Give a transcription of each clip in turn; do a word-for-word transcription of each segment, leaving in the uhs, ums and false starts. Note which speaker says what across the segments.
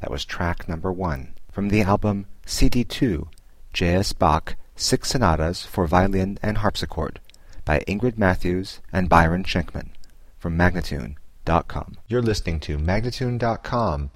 Speaker 1: That was track number one from the album C D two, J S. Bach, Six Sonatas for Violin and Harpsichord by Ingrid Matthews and Byron Schenkman from Magnatune dot com. You're listening to Magnatune dot com.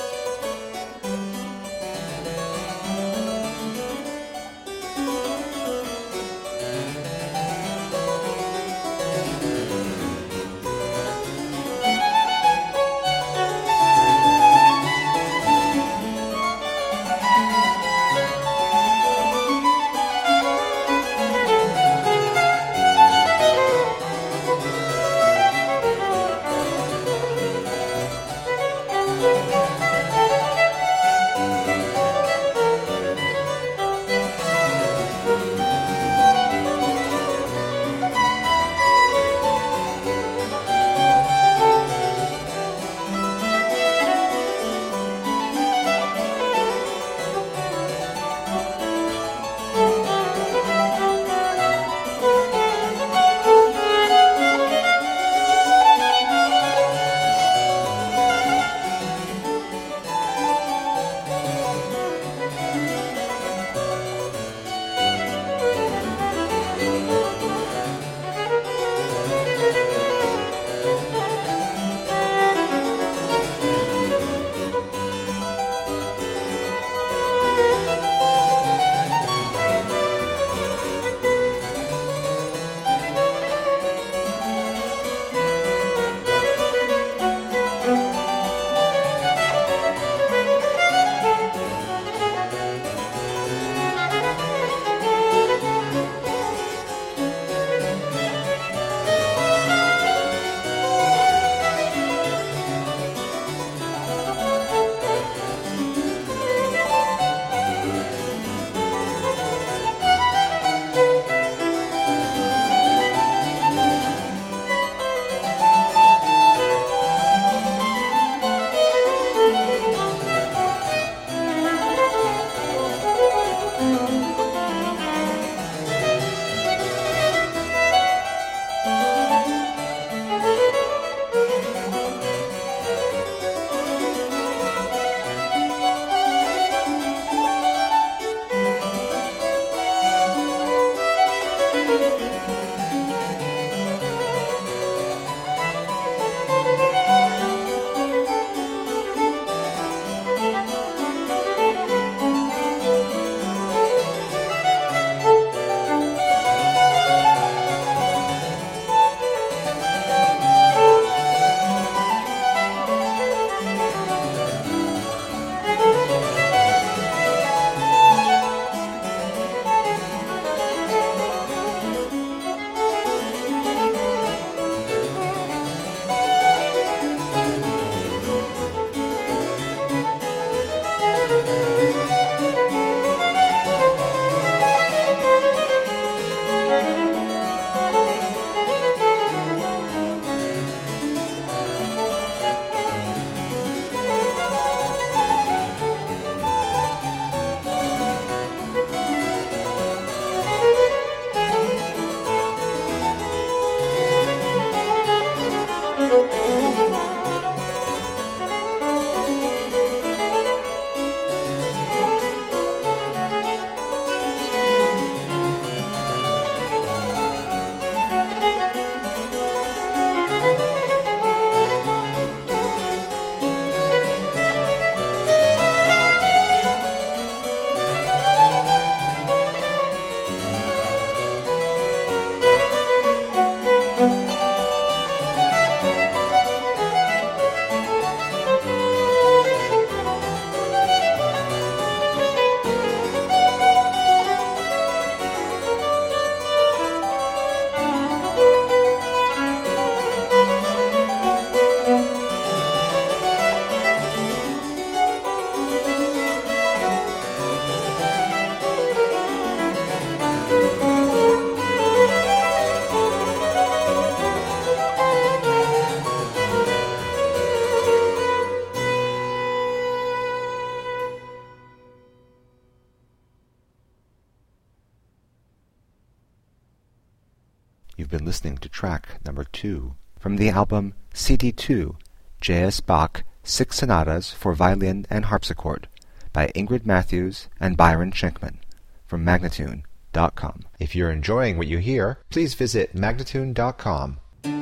Speaker 1: You've been listening to track number two from the album C D two, J S. Bach, Six Sonatas for Violin and Harpsichord by Ingrid Matthews and Byron Schenkman from Magnatune dot com.
Speaker 2: If you're enjoying what you hear, please visit Magnatune dot com.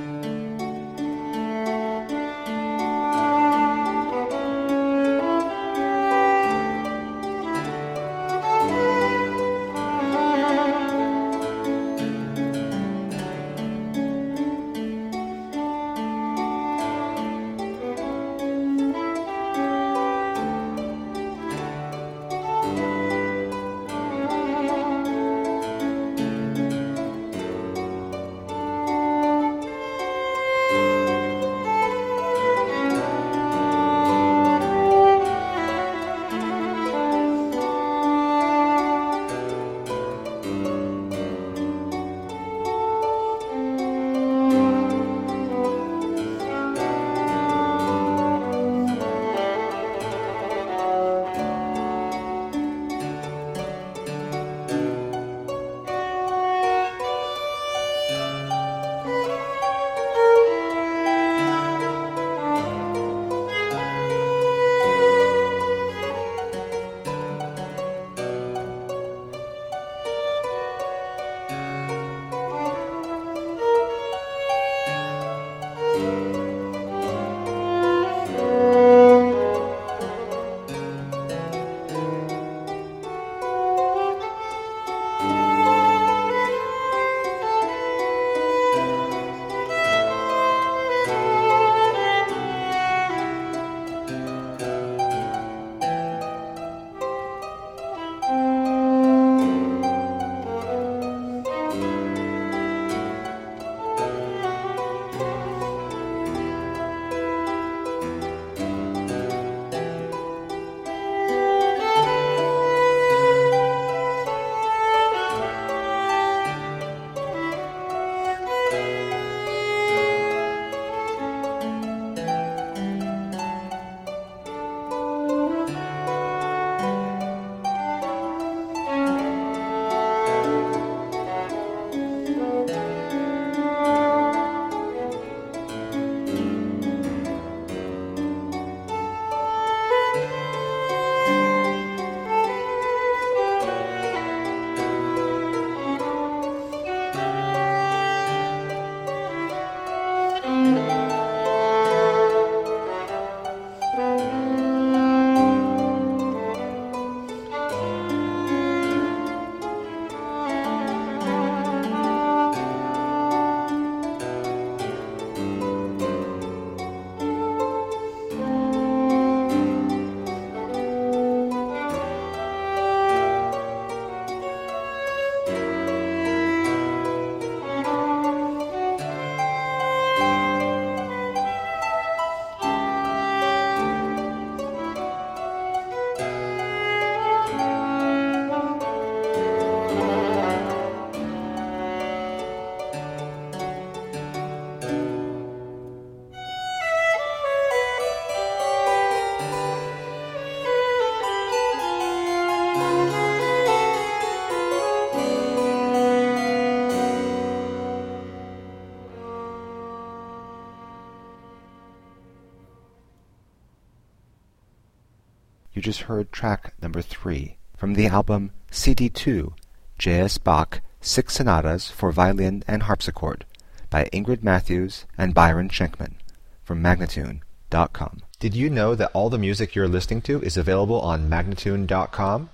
Speaker 1: You just heard track number three from the album C D two, J S. Bach, Six Sonatas for Violin and Harpsichord by Ingrid Matthews and Byron Schenkman from Magnatune dot com.
Speaker 2: Did you know that all the music you're listening to is available on Magnatune dot com?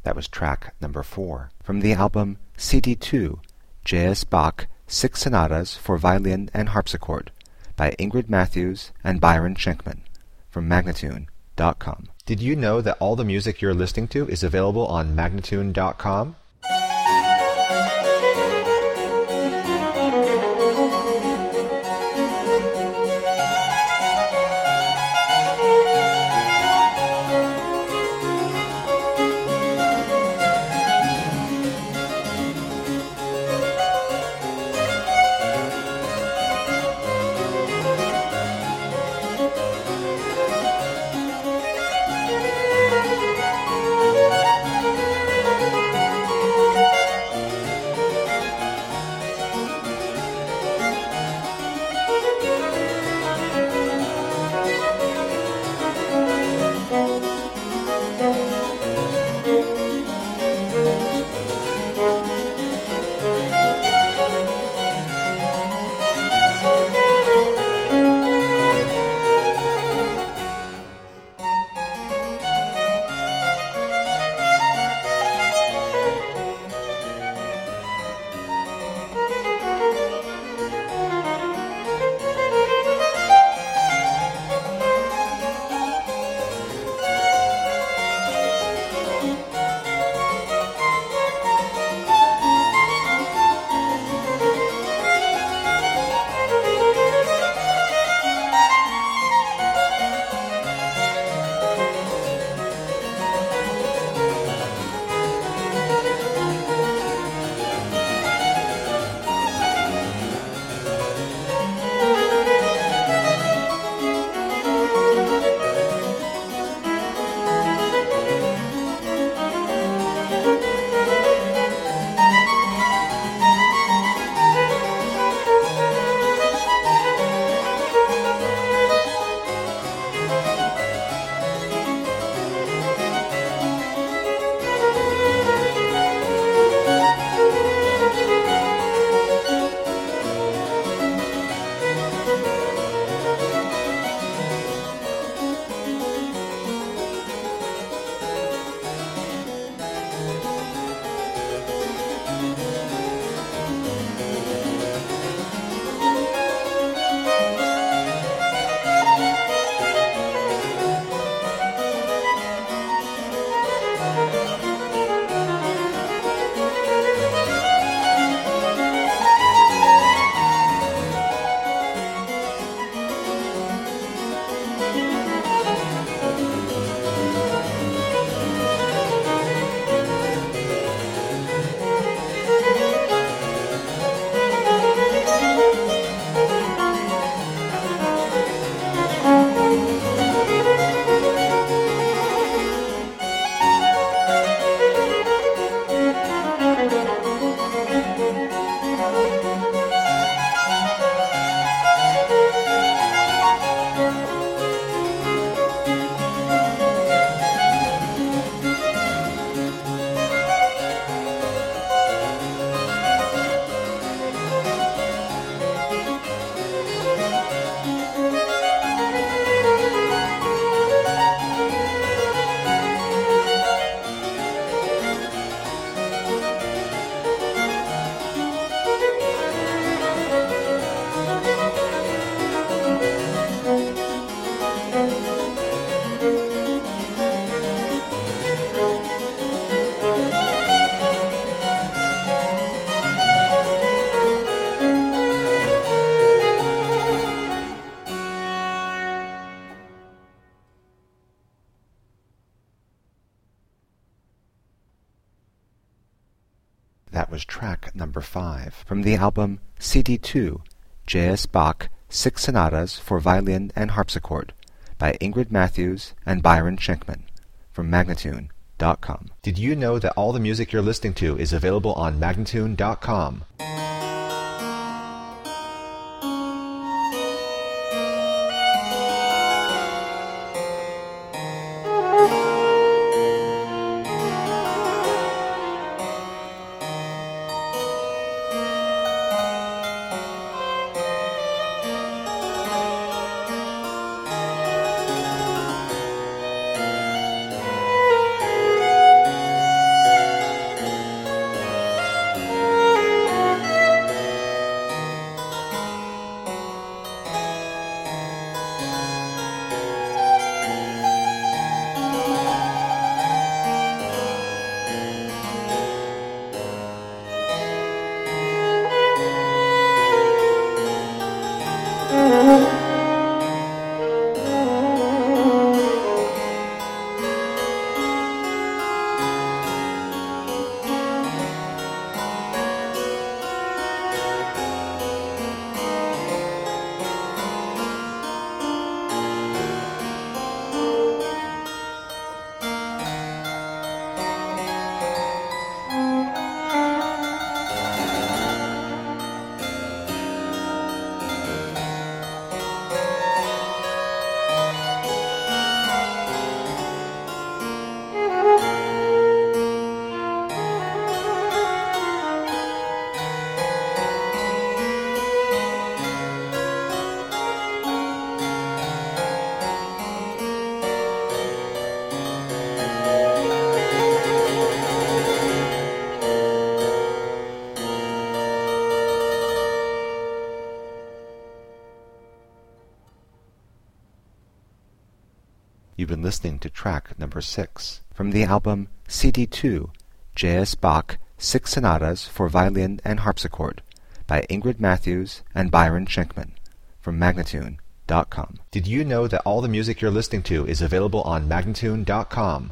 Speaker 1: That was track number four. From the album C D two, J S. Bach, Six Sonatas for Violin and Harpsichord, by Ingrid Matthews and Byron Schenkman, from Magnatune dot com.
Speaker 2: Did you know that all the music you're listening to is available on Magnatune dot com?
Speaker 1: That was track number five. From the album C D two, J S. Bach, Six Sonatas for Violin and Harpsichord, by Ingrid Matthews and Byron Schenkman, from Magnatune dot com.
Speaker 2: Did you know that all the music you're listening to is available on Magnatune dot com?
Speaker 1: You've been listening to track number six from the album C D two, J S. Bach, Six Sonatas for Violin and Harpsichord by Ingrid Matthews and Byron Schenkman from Magnatune dot com.
Speaker 2: Did you know that all the music you're listening to is available on Magnatune dot com?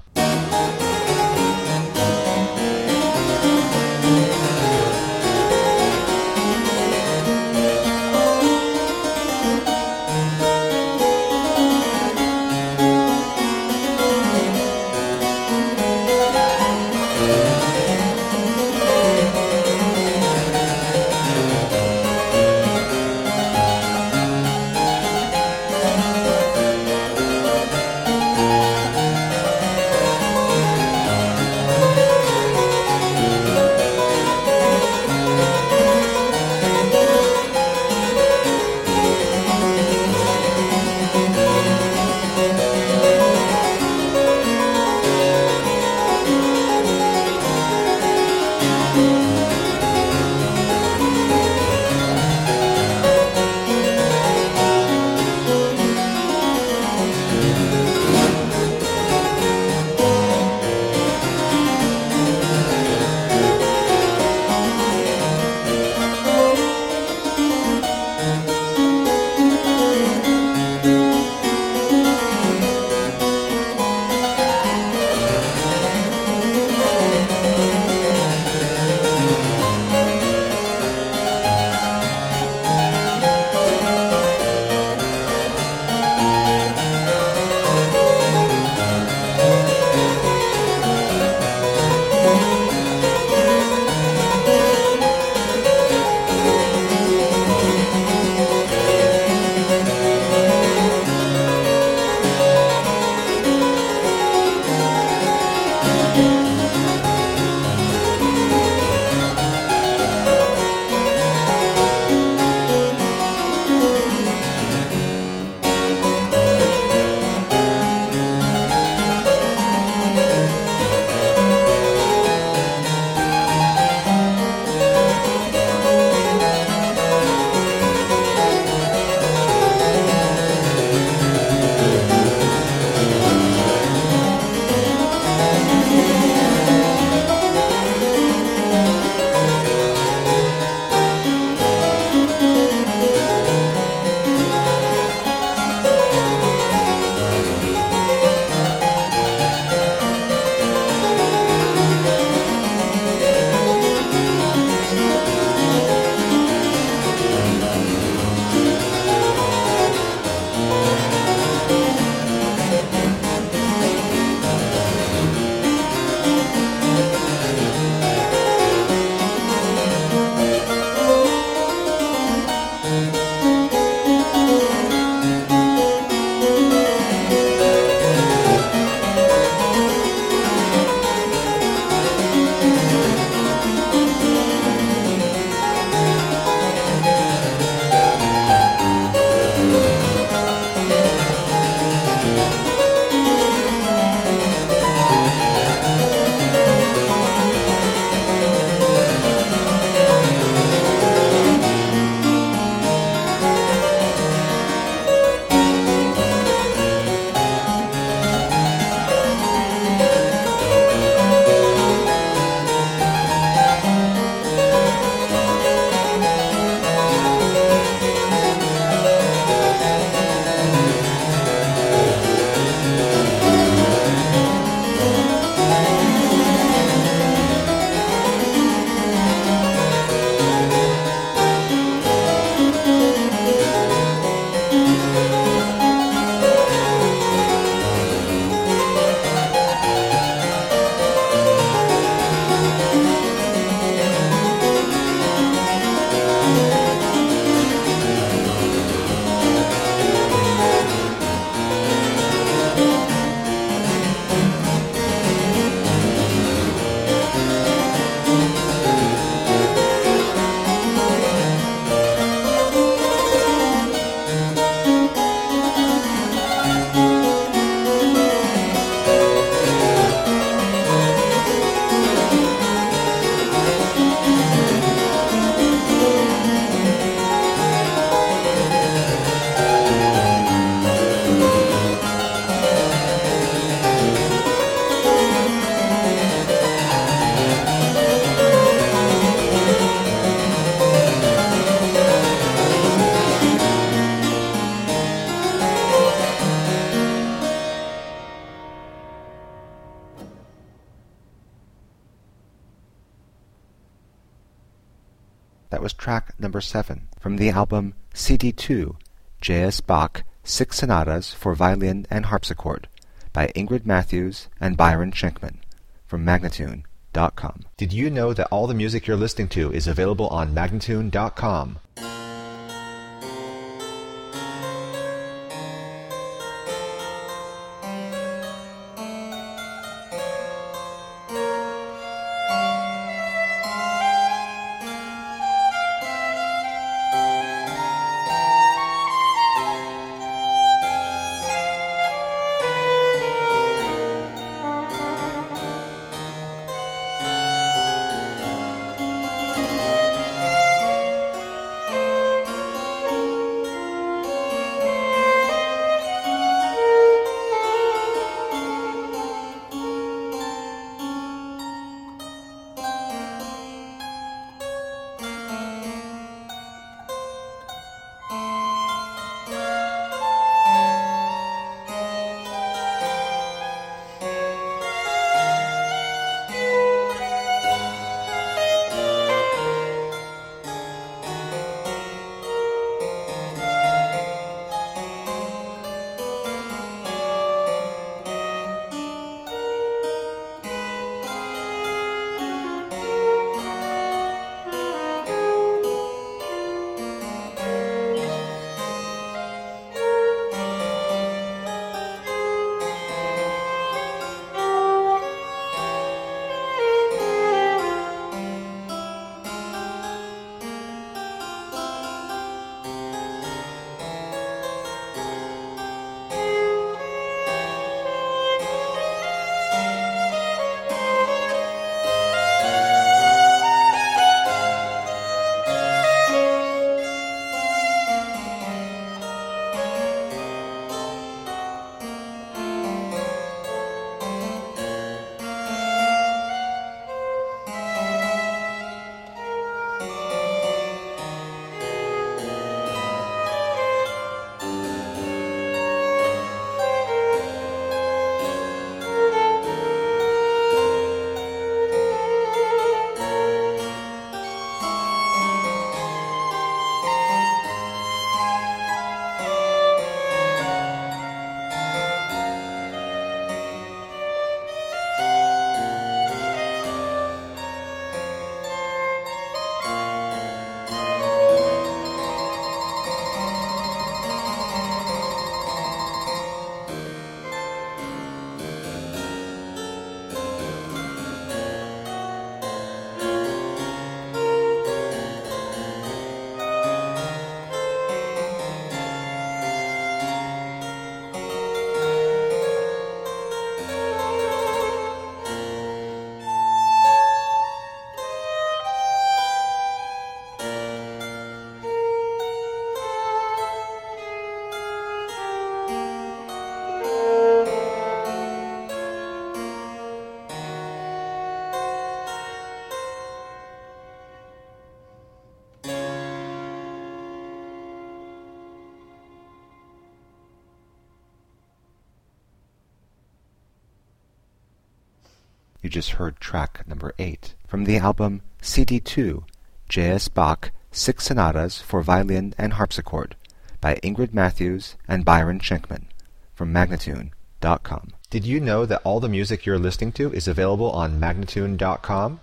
Speaker 1: was track number seven from the album C D two, J S. Bach, Six Sonatas for Violin and Harpsichord by Ingrid Matthews and Byron Schenkman from Magnatune dot com.
Speaker 2: Did you know that all the music you're listening to is available on Magnatune dot com?
Speaker 1: You just heard track number eight from the album C D two, J S. Bach, Six Sonatas for Violin and Harpsichord by Ingrid Matthews and Byron Schenkman from Magnatune dot com.
Speaker 2: Did you know that all the music you're listening to is available on Magnatune dot com?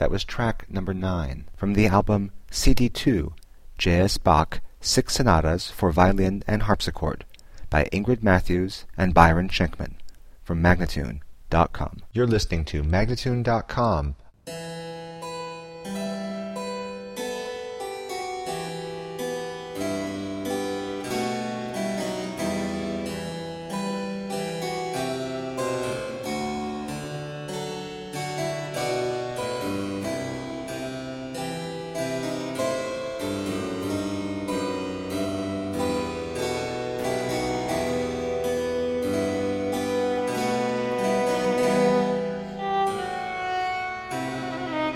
Speaker 1: That was track number nine from the album C D two, J S. Bach, Six Sonatas for Violin and Harpsichord by Ingrid Matthews and Byron Schenkman from Magnatune dot com.
Speaker 2: You're listening to Magnatune dot com.
Speaker 3: Thank you.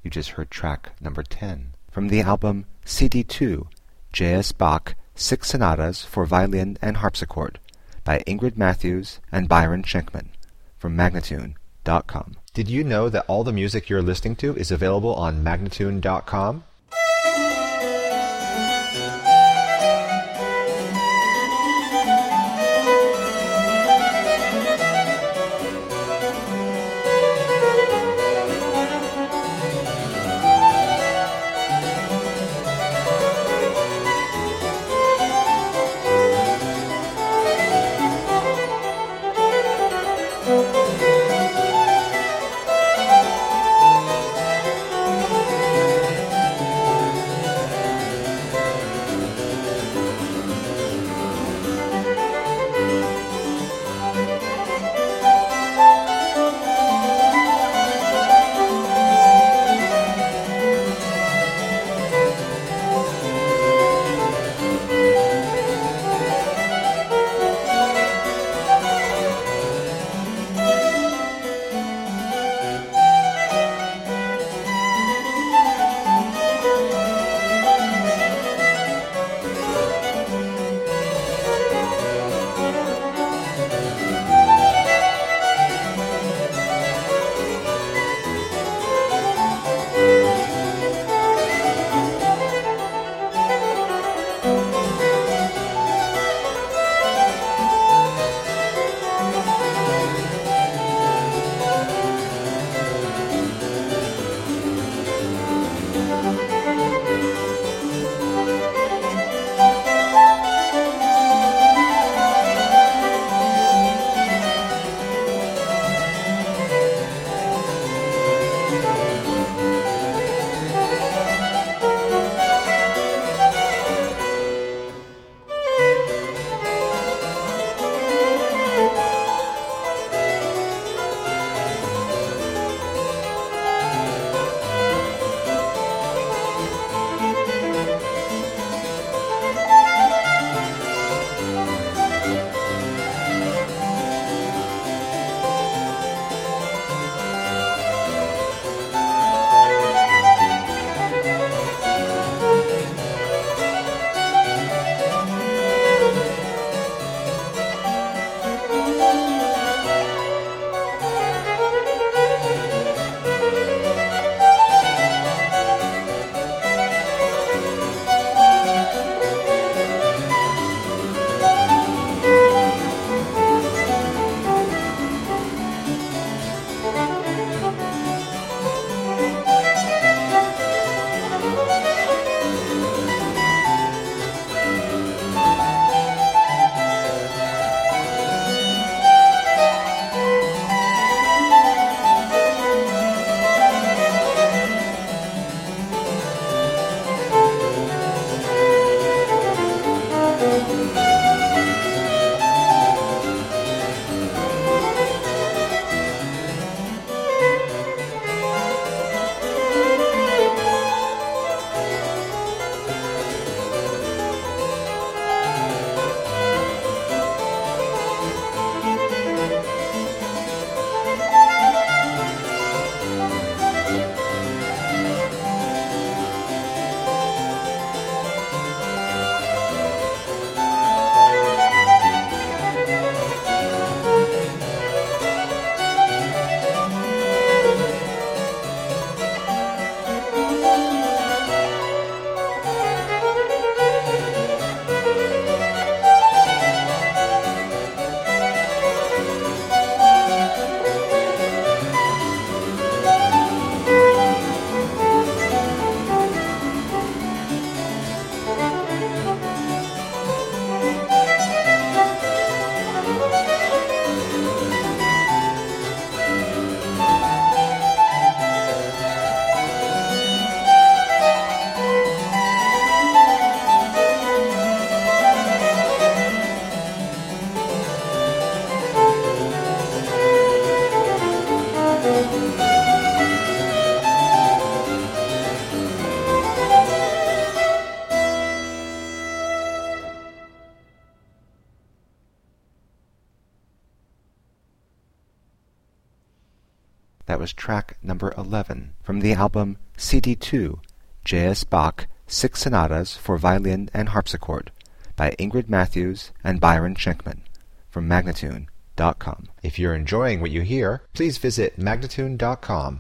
Speaker 1: You just heard track number ten. From the album C D two, J S. Bach, Six Sonatas for Violin and Harpsichord, by Ingrid Matthews and Byron Schenkman, from Magnatune dot com.
Speaker 2: Did you know that all the music you're listening to is available on Magnatune dot com?
Speaker 1: That was track number eleven from the album C D two, J S. Bach, Six Sonatas for Violin and Harpsichord by Ingrid Matthews and Byron Schenkman from Magnatune dot com.
Speaker 2: If you're enjoying what you hear, please visit Magnatune dot com.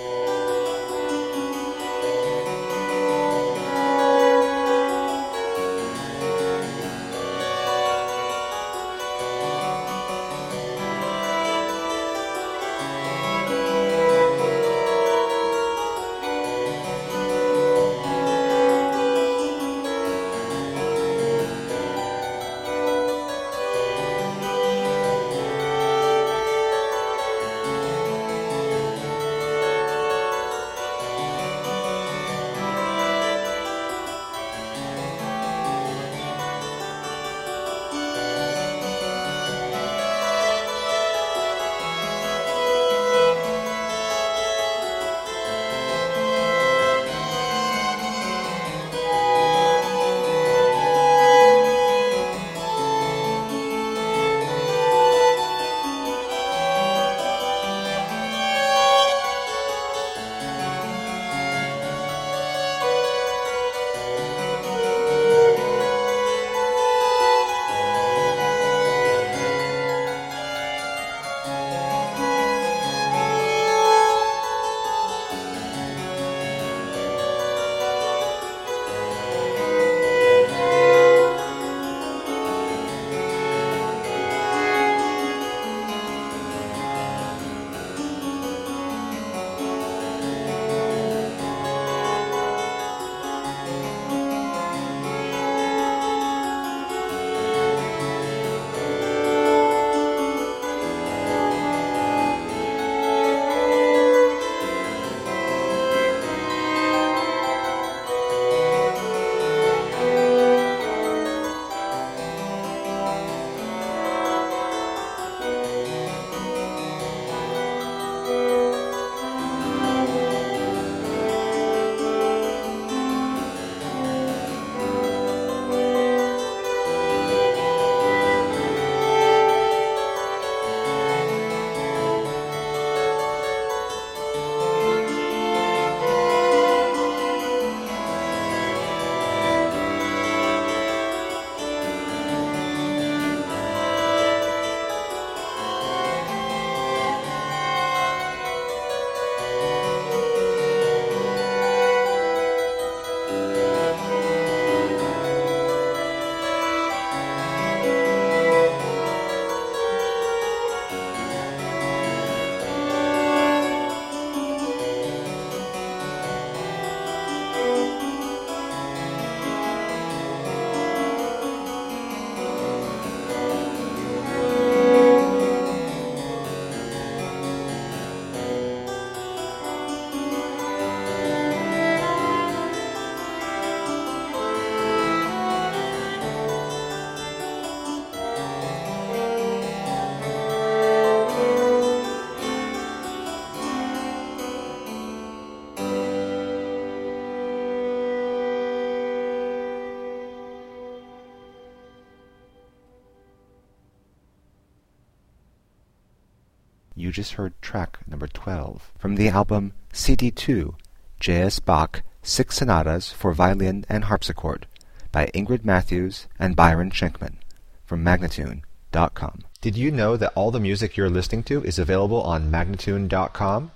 Speaker 1: You just heard track number twelve from the album C D two, J S. Bach, Six Sonatas for Violin and Harpsichord by Ingrid Matthews and Byron Schenkman from Magnatune dot com.
Speaker 2: Did you know that all the music you're listening to is available on Magnatune dot com?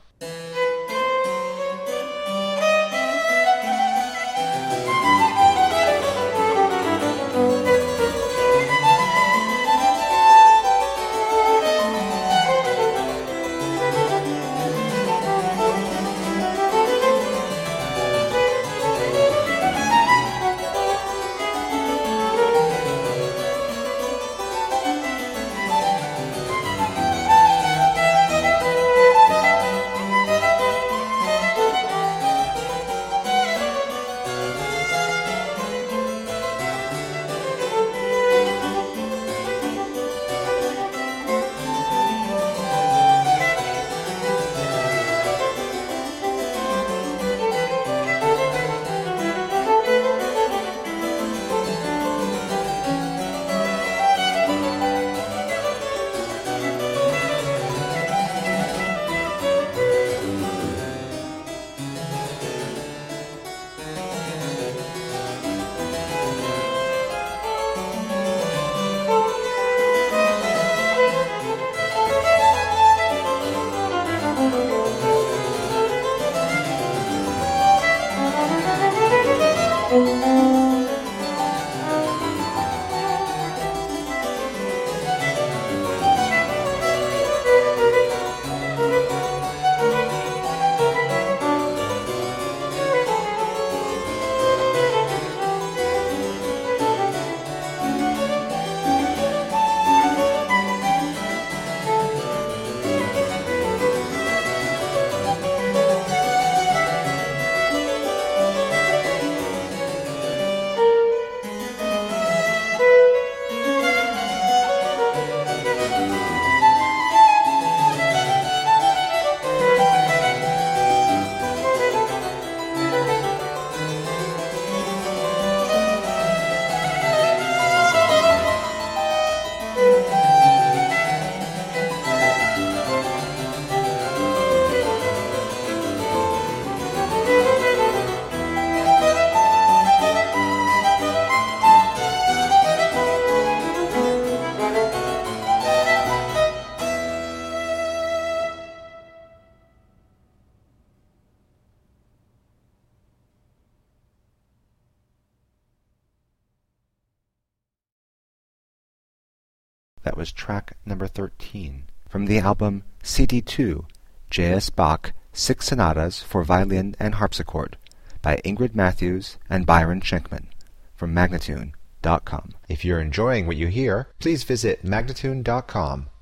Speaker 1: That was track number thirteen. From the album C D two, J S. Bach, Six Sonatas for Violin and Harpsichord, by Ingrid Matthews and Byron Schenkman, from Magnatune dot com.
Speaker 2: If you're enjoying what you hear, please visit Magnatune dot com